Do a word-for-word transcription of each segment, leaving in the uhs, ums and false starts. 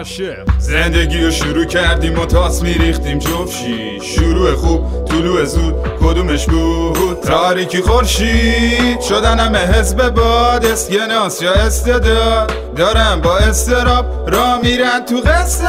عاشق. زندگی رو شروع کردیم و تاس میریختیم جفشی. شروع خوب طلوع زود کدومش بود؟ تاریکی خورشید شدن همه حزب باد. اسکناس یا استعداد دارم با استراب را میرن تو قصه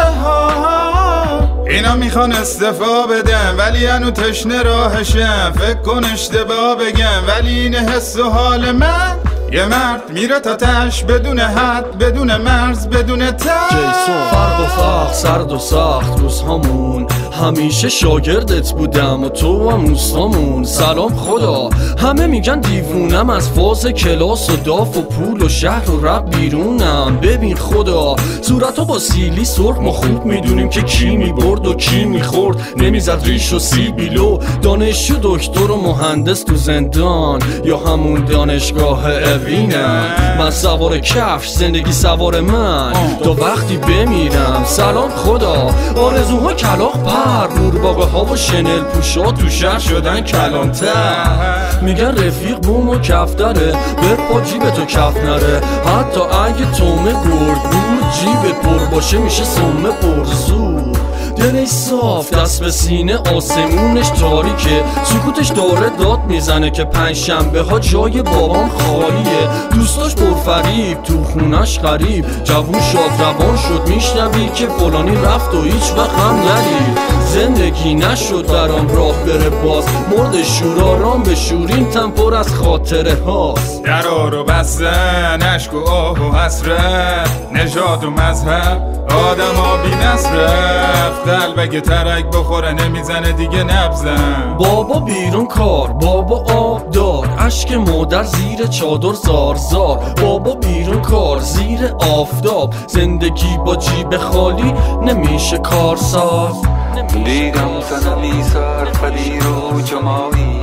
ها. اینا میخوان استفا بدن ولی هنو تشنه راهشن. فکر کن اشتباه بگم ولی این حس و حال من. یه مرد میره تا تش بدون حد بدون مرز بدون تش. جیسون فرق و فرق سرد و سخت روزهامون. همیشه شاگردت بودم و تو هم دوستامون. سلام خدا همه میگن دیوونم از فاز کلاس و داف و پول و شهر و رب بیرونم. ببین خدا صورتو با سیلی سرخ ما خوب میدونیم که کی میبرد و کی میخورد. نمیزد ریش و سیبیلو دانشجو دکتر و مهندس تو زندان یا همون دانشگاه اوینم. من سوار کفش زندگی سوار من تا وقتی بمیرم. سلام خدا آرزوها کلاغ پر نورباغه ها و شنل پوشا تو شهر شدن کلانتر. میگن رفیق بوم و کفتره بپا جیبتو کف نره. حتی اگه تومه گرد بود جیبت پر باشه میشه سمه پرزور. دلش صاف دست به سینه آسمونش تاریکه. سکوتش داره داد میزنه که پنج شنبه ها جای بابام خالیه. دوستاش پرفریب تو خونش غریب. جوون شاد روان شد میشنوی که فلانی رفت و هیچ وقت هم ندید. زندگی نشد برام راه بره باز. مرد شورارام به شورین تن پر از خاطره هاست. درا رو بستن عشق و آه و حسرت. نژاد و مذهب آدم ها بی نصرف. قلبگه ترک بخوره نمیزنه دیگه نبزن. بابا بیرون کار بابا آب دار. عشق مادر زیر چادر زار زار. بابا بیرون کار زیر آفتاب. زندگی با جیب خالی نمیشه کارساز. دیدم صنمی سرفدی رو جماعی.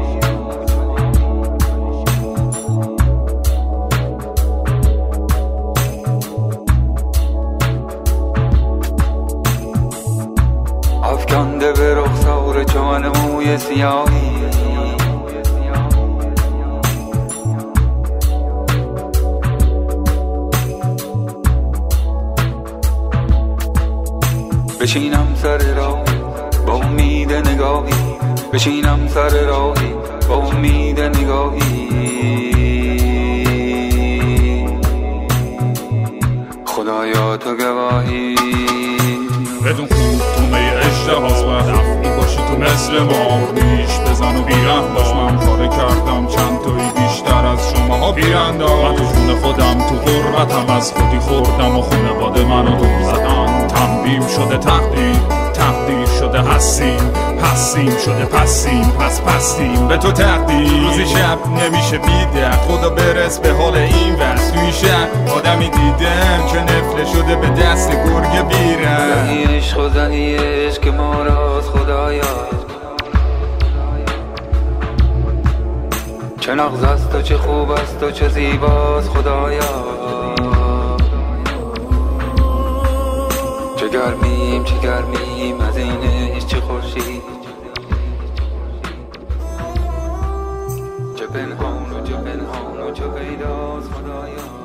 افکنده به رخسار جوان موی سیاهی. بشینم سر راهی با امید نگاهی. بشینم سر راهی با امید نگاهی. خدایا تو گواهی. بدون خوب تو می اشتهاز و دفعی باشی تو مثل ما. ریش بزن و بیرم باش. من کاره کردم چند توی بیشتر از شما ها بیرنداز. من تو خونه خودم تو غربتم از خودی خوردم و خونه باده منو دور زدن. تنبیم شده تقدیر تقدیر شده هستیم هستیم شده پسیم پس پستیم به تو تقدیر. روزی شب نمیشه بیده خدا برس به حال این وست. توی شب آدمی دیدم که نفله شده به دست گرگ بیرم. زنی عشق و زنی عشق که ما راز خدایا. چه نغز است و چه خوب است و چه زیباست خدایا. چه گرمیم چه گرمیم از این عشق چه خورشید. چه پنهان و چه پنهان و چه پیداست خدایا.